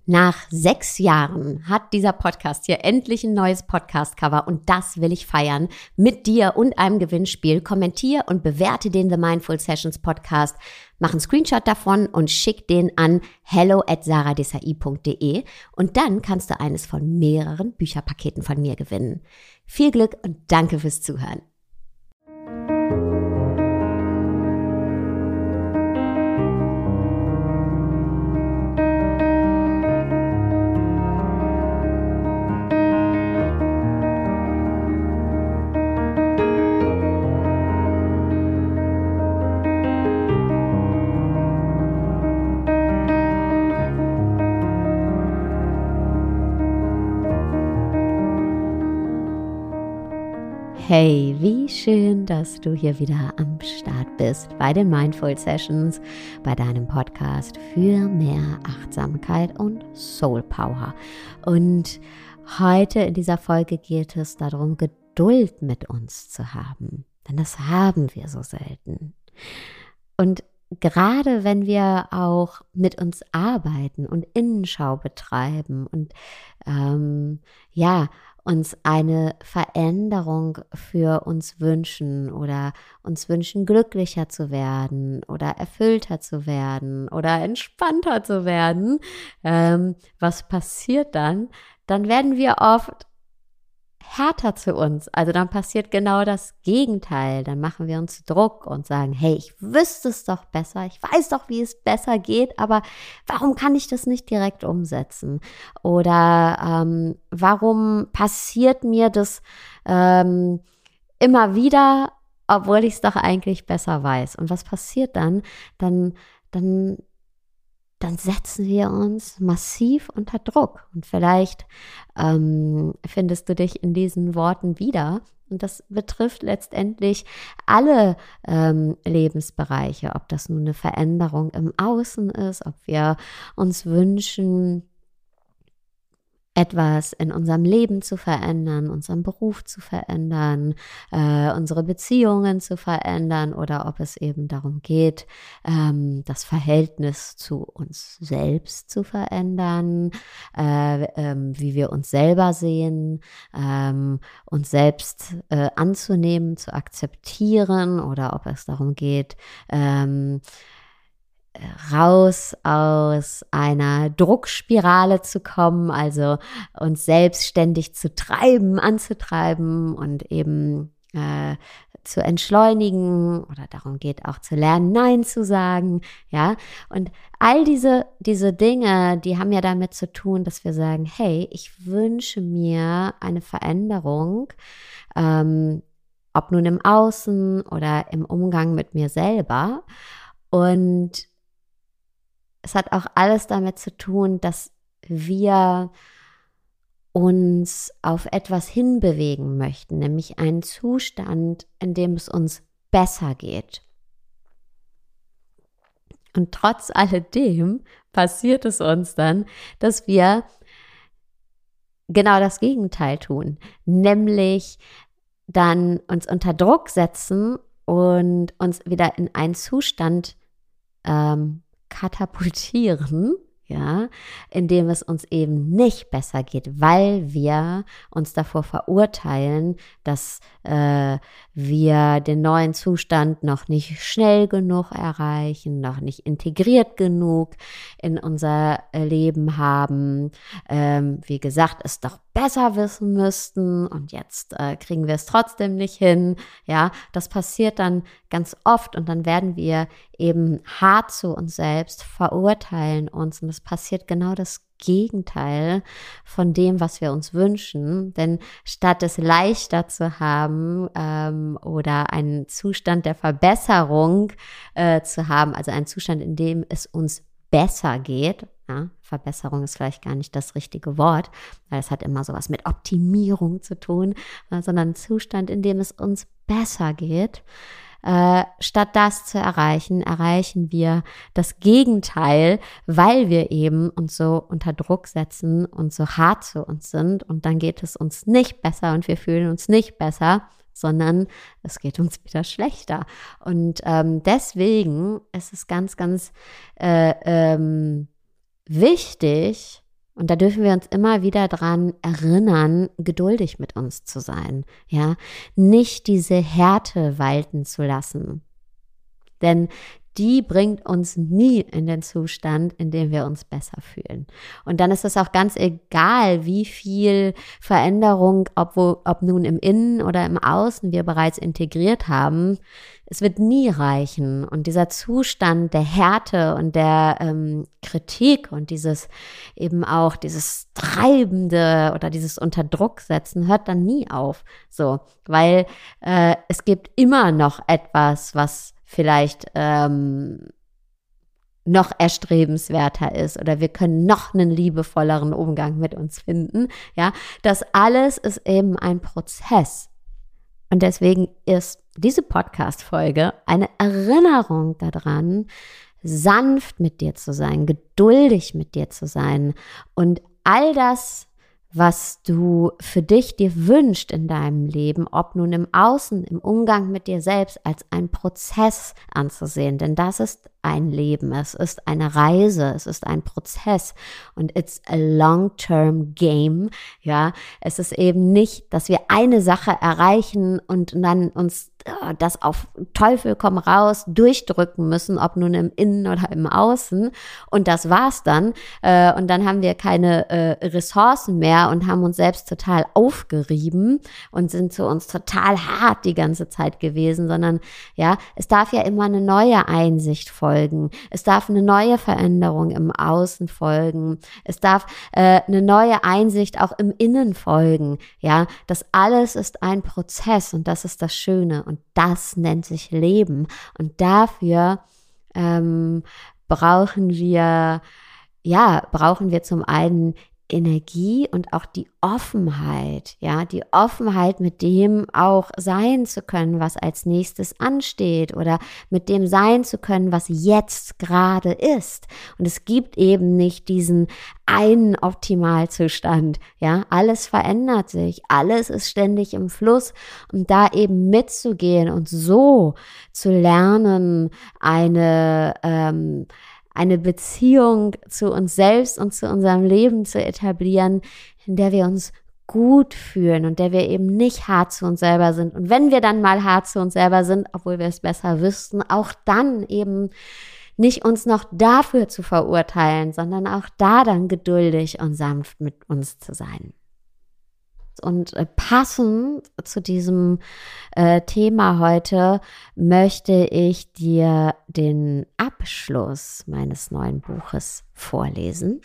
Nach 6 Jahren hat dieser Podcast hier endlich ein neues Podcast-Cover und das will ich feiern mit dir und einem Gewinnspiel. Kommentier und bewerte den The Mindful Sessions Podcast. Mach einen Screenshot davon und schick den an hello@saradesai.de und dann kannst du eines von mehreren Bücherpaketen von mir gewinnen. Viel Glück und danke fürs Zuhören. Hey, wie schön, dass du hier wieder am Start bist bei den Mindful Sessions, bei deinem Podcast für mehr Achtsamkeit und Soul Power. Und heute in dieser Folge geht es darum, Geduld mit uns zu haben, denn das haben wir so selten. Und gerade wenn wir auch mit uns arbeiten und Innenschau betreiben und uns eine Veränderung für uns wünschen oder uns wünschen, glücklicher zu werden oder erfüllter zu werden oder entspannter zu werden, was passiert dann? Dann werden wir oft härter zu uns. Also dann passiert genau das Gegenteil. Dann machen wir uns Druck und sagen, hey, ich wüsste es doch besser, ich weiß doch, wie es besser geht, aber warum kann ich das nicht direkt umsetzen? Oder warum passiert mir das immer wieder, obwohl ich es doch eigentlich besser weiß? Und was passiert dann? Dann setzen wir uns massiv unter Druck. Und vielleicht findest du dich in diesen Worten wieder. Und das betrifft letztendlich alle Lebensbereiche, ob das nun eine Veränderung im Außen ist, ob wir uns wünschen, etwas in unserem Leben zu verändern, unseren Beruf zu verändern, unsere Beziehungen zu verändern oder ob es eben darum geht, das Verhältnis zu uns selbst zu verändern, wie wir uns selber sehen, uns selbst anzunehmen, zu akzeptieren oder ob es darum geht, raus aus einer Druckspirale zu kommen, also uns selbstständig zu treiben, anzutreiben und eben zu entschleunigen oder darum geht auch zu lernen, Nein zu sagen, ja, und all diese Dinge, die haben ja damit zu tun, dass wir sagen, hey, ich wünsche mir eine Veränderung, ob nun im Außen oder im Umgang mit mir selber, und es hat auch alles damit zu tun, dass wir uns auf etwas hinbewegen möchten, nämlich einen Zustand, in dem es uns besser geht. Und trotz alledem passiert es uns dann, dass wir genau das Gegenteil tun, nämlich dann uns unter Druck setzen und uns wieder in einen Zustand katapultieren, ja, indem es uns eben nicht besser geht, weil wir uns davor verurteilen, dass wir den neuen Zustand noch nicht schnell genug erreichen, noch nicht integriert genug in unser Leben haben, wie gesagt, es doch besser wissen müssten und jetzt kriegen wir es trotzdem nicht hin, ja, das passiert dann ganz oft und dann werden wir eben hart zu uns selbst, verurteilen uns und es passiert genau das Gegenteil von dem, was wir uns wünschen, denn statt es leichter zu haben oder einen Zustand der Verbesserung zu haben, also einen Zustand, in dem es uns besser geht, ja, Verbesserung ist vielleicht gar nicht das richtige Wort, weil es hat immer sowas mit Optimierung zu tun, sondern ein Zustand, in dem es uns besser geht. Statt das zu erreichen, erreichen wir das Gegenteil, weil wir eben uns so unter Druck setzen und so hart zu uns sind und dann geht es uns nicht besser und wir fühlen uns nicht besser, sondern es geht uns wieder schlechter. Und deswegen ist es ganz, ganz wichtig, Und da dürfen wir uns immer wieder dran erinnern, geduldig mit uns zu sein, ja, nicht diese Härte walten zu lassen. Denn die bringt uns nie in den Zustand, in dem wir uns besser fühlen. Und dann ist es auch ganz egal, wie viel Veränderung, ob nun im Innen oder im Außen wir bereits integriert haben. Es wird nie reichen. Und dieser Zustand der Härte und der Kritik und dieses eben auch dieses Treibende oder dieses Unterdrucksetzen hört dann nie auf. So, weil es gibt immer noch etwas, was vielleicht noch erstrebenswerter ist oder wir können noch einen liebevolleren Umgang mit uns finden. Ja, das alles ist eben ein Prozess. Und deswegen ist diese Podcast-Folge eine Erinnerung daran, sanft mit dir zu sein, geduldig mit dir zu sein und all das, was du für dich dir wünschst in deinem Leben, ob nun im Außen, im Umgang mit dir selbst, als einen Prozess anzusehen. Denn das ist ein Leben, es ist eine Reise, es ist ein Prozess und it's a long-term game. Ja, es ist eben nicht, dass wir eine Sache erreichen und dann uns das auf Teufel komm raus durchdrücken müssen, ob nun im Innen oder im Außen. Und das war's dann. Und dann haben wir keine Ressourcen mehr und haben uns selbst total aufgerieben und sind zu uns total hart die ganze Zeit gewesen, sondern ja, es darf ja immer eine neue Einsicht folgen. Es darf eine neue Veränderung im Außen folgen. Es darf eine neue Einsicht auch im Innen folgen. Ja, das alles ist ein Prozess und das ist das Schöne. Und das nennt sich Leben. Und dafür brauchen wir zum einen Energie und auch die Offenheit, ja, die Offenheit, mit dem auch sein zu können, was als nächstes ansteht oder mit dem sein zu können, was jetzt gerade ist. Und es gibt eben nicht diesen einen Optimalzustand, ja, alles verändert sich, alles ist ständig im Fluss und da eben mitzugehen und so zu lernen, eine Beziehung zu uns selbst und zu unserem Leben zu etablieren, in der wir uns gut fühlen und der wir eben nicht hart zu uns selber sind. Und wenn wir dann mal hart zu uns selber sind, obwohl wir es besser wüssten, auch dann eben nicht uns noch dafür zu verurteilen, sondern auch da dann geduldig und sanft mit uns zu sein. Und passend zu diesem Thema heute möchte ich dir den Abschluss meines neuen Buches vorlesen.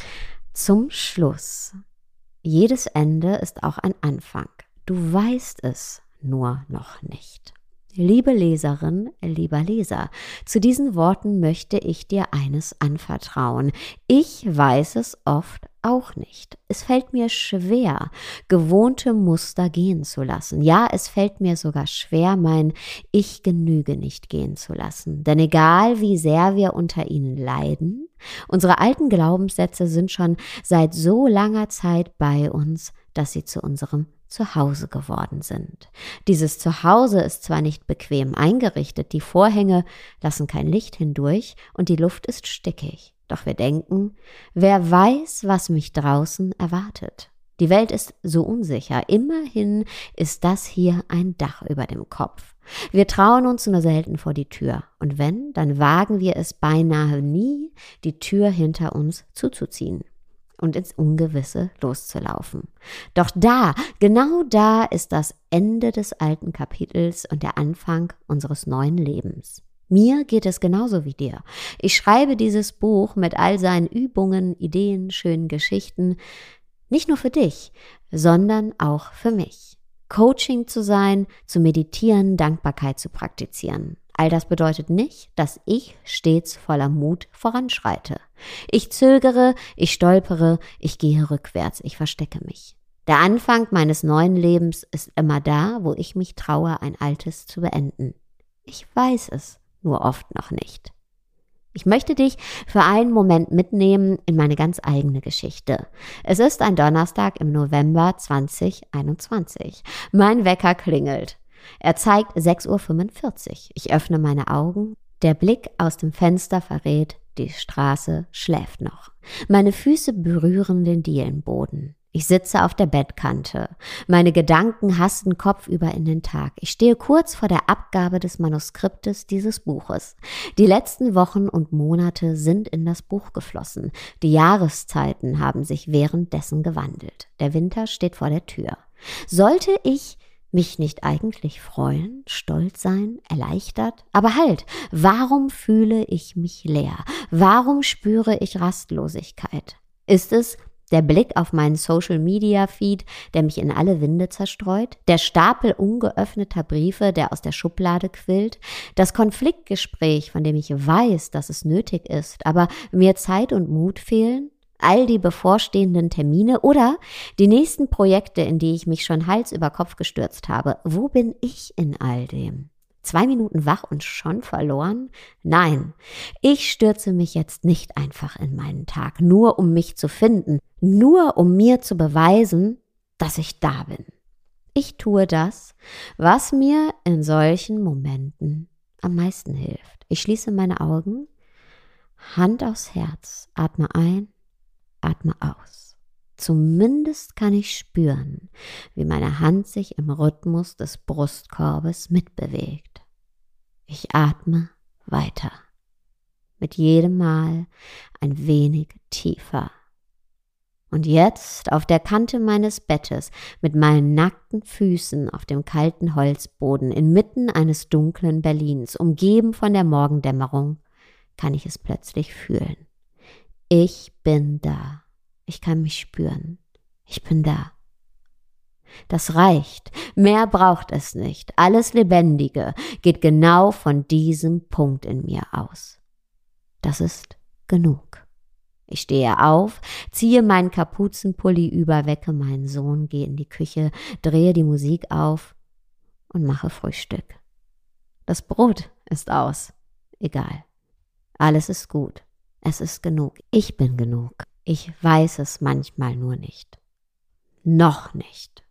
Zum Schluss. Jedes Ende ist auch ein Anfang. Du weißt es nur noch nicht. Liebe Leserin, lieber Leser, zu diesen Worten möchte ich dir eines anvertrauen. Ich weiß es oft auch nicht. Es fällt mir schwer, gewohnte Muster gehen zu lassen. Ja, es fällt mir sogar schwer, mein Ich genüge nicht gehen zu lassen. Denn egal, wie sehr wir unter ihnen leiden, unsere alten Glaubenssätze sind schon seit so langer Zeit bei uns, dass sie zu unserem Zuhause geworden sind. Dieses Zuhause ist zwar nicht bequem eingerichtet, die Vorhänge lassen kein Licht hindurch und die Luft ist stickig. Doch wir denken, wer weiß, was mich draußen erwartet. Die Welt ist so unsicher. Immerhin ist das hier ein Dach über dem Kopf. Wir trauen uns nur selten vor die Tür. Und wenn, dann wagen wir es beinahe nie, die Tür hinter uns zuzuziehen und ins Ungewisse loszulaufen. Doch da, genau da ist das Ende des alten Kapitels und der Anfang unseres neuen Lebens. Mir geht es genauso wie dir. Ich schreibe dieses Buch mit all seinen Übungen, Ideen, schönen Geschichten, nicht nur für dich, sondern auch für mich. Coaching zu sein, zu meditieren, Dankbarkeit zu praktizieren. All das bedeutet nicht, dass ich stets voller Mut voranschreite. Ich zögere, ich stolpere, ich gehe rückwärts, ich verstecke mich. Der Anfang meines neuen Lebens ist immer da, wo ich mich traue, ein altes zu beenden. Ich weiß es nur oft noch nicht. Ich möchte dich für einen Moment mitnehmen in meine ganz eigene Geschichte. Es ist ein Donnerstag im November 2021. Mein Wecker klingelt. Er zeigt 6:45 Uhr. Ich öffne meine Augen. Der Blick aus dem Fenster verrät, Die Straße schläft noch. Meine Füße berühren den Dielenboden. Ich sitze auf der Bettkante. Meine Gedanken hasten kopfüber in den Tag. Ich stehe kurz vor der Abgabe des Manuskriptes dieses Buches. Die letzten Wochen und Monate sind in das Buch geflossen. Die Jahreszeiten haben sich währenddessen gewandelt. Der Winter steht vor der Tür. Sollte ich mich nicht eigentlich freuen, stolz sein, erleichtert? Aber halt, warum fühle ich mich leer? Warum spüre ich Rastlosigkeit? Ist es der Blick auf meinen Social-Media-Feed, der mich in alle Winde zerstreut? Der Stapel ungeöffneter Briefe, der aus der Schublade quillt? Das Konfliktgespräch, von dem ich weiß, dass es nötig ist, aber mir Zeit und Mut fehlen? All die bevorstehenden Termine oder die nächsten Projekte, in die ich mich schon Hals über Kopf gestürzt habe. Wo bin ich in all dem? 2 Minuten wach und schon verloren? Nein, ich stürze mich jetzt nicht einfach in meinen Tag, nur um mich zu finden, nur um mir zu beweisen, dass ich da bin. Ich tue das, was mir in solchen Momenten am meisten hilft. Ich schließe meine Augen, Hand aufs Herz, atme ein, atme aus. Zumindest kann ich spüren, wie meine Hand sich im Rhythmus des Brustkorbes mitbewegt. Ich atme weiter. Mit jedem Mal ein wenig tiefer. Und jetzt auf der Kante meines Bettes mit meinen nackten Füßen auf dem kalten Holzboden inmitten eines dunklen Berlins, umgeben von der Morgendämmerung, kann ich es plötzlich fühlen. Ich bin da. Ich kann mich spüren. Ich bin da. Das reicht. Mehr braucht es nicht. Alles Lebendige geht genau von diesem Punkt in mir aus. Das ist genug. Ich stehe auf, ziehe meinen Kapuzenpulli über, wecke meinen Sohn, gehe in die Küche, drehe die Musik auf und mache Frühstück. Das Brot ist aus. Egal. Alles ist gut. Es ist genug. Ich bin genug. Ich weiß es manchmal nur nicht. Noch nicht.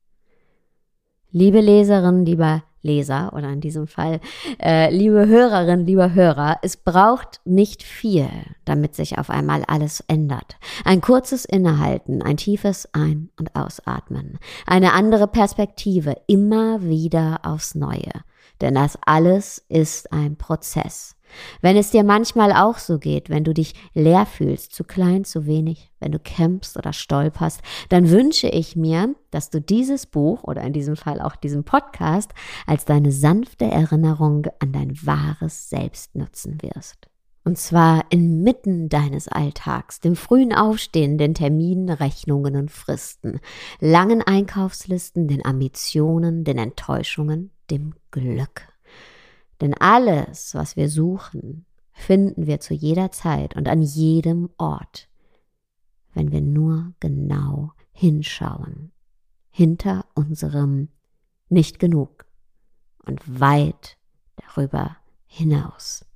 Liebe Leserin, lieber Leser, oder in diesem Fall, liebe Hörerin, lieber Hörer, es braucht nicht viel, damit sich auf einmal alles ändert. Ein kurzes Innehalten, ein tiefes Ein- und Ausatmen, eine andere Perspektive, immer wieder aufs Neue. Denn das alles ist ein Prozess. Wenn es dir manchmal auch so geht, wenn du dich leer fühlst, zu klein, zu wenig, wenn du kämpfst oder stolperst, dann wünsche ich mir, dass du dieses Buch oder in diesem Fall auch diesen Podcast als deine sanfte Erinnerung an dein wahres Selbst nutzen wirst. Und zwar inmitten deines Alltags, dem frühen Aufstehen, den Terminen, Rechnungen und Fristen, langen Einkaufslisten, den Ambitionen, den Enttäuschungen, dem Glück. Denn alles, was wir suchen, finden wir zu jeder Zeit und an jedem Ort, wenn wir nur genau hinschauen, hinter unserem nicht genug und weit darüber hinaus.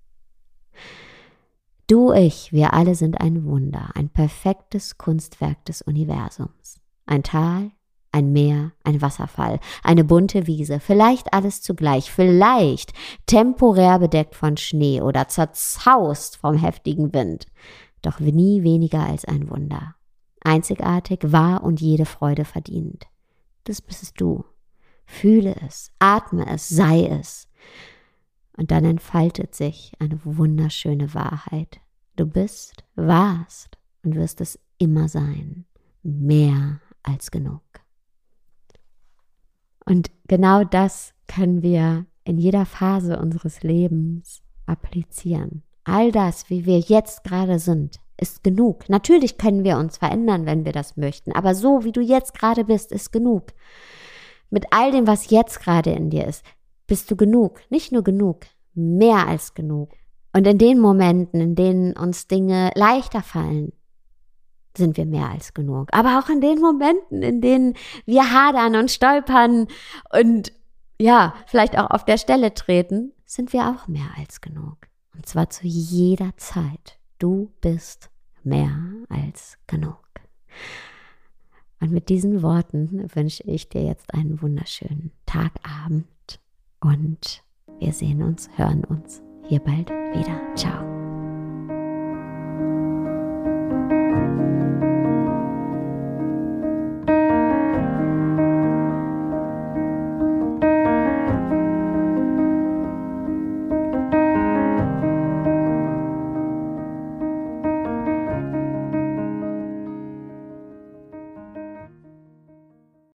Du, ich, wir alle sind ein Wunder, ein perfektes Kunstwerk des Universums. Ein Tal, ein Meer, ein Wasserfall, eine bunte Wiese, vielleicht alles zugleich, vielleicht temporär bedeckt von Schnee oder zerzaust vom heftigen Wind, doch nie weniger als ein Wunder. Einzigartig, wahr und jede Freude verdient. Das bist du. Fühle es, atme es, sei es. Und dann entfaltet sich eine wunderschöne Wahrheit. Du bist, warst und wirst es immer sein. Mehr als genug. Und genau das können wir in jeder Phase unseres Lebens applizieren. All das, wie wir jetzt gerade sind, ist genug. Natürlich können wir uns verändern, wenn wir das möchten, aber so, wie du jetzt gerade bist, ist genug. Mit all dem, was jetzt gerade in dir ist, bist du genug. Nicht nur genug, mehr als genug. Und in den Momenten, in denen uns Dinge leichter fallen, sind wir mehr als genug. Aber auch in den Momenten, in denen wir hadern und stolpern und ja, vielleicht auch auf der Stelle treten, sind wir auch mehr als genug. Und zwar zu jeder Zeit. Du bist mehr als genug. Und mit diesen Worten wünsche ich dir jetzt einen wunderschönen Tagabend und wir sehen uns, hören uns hier bald wieder. Ciao.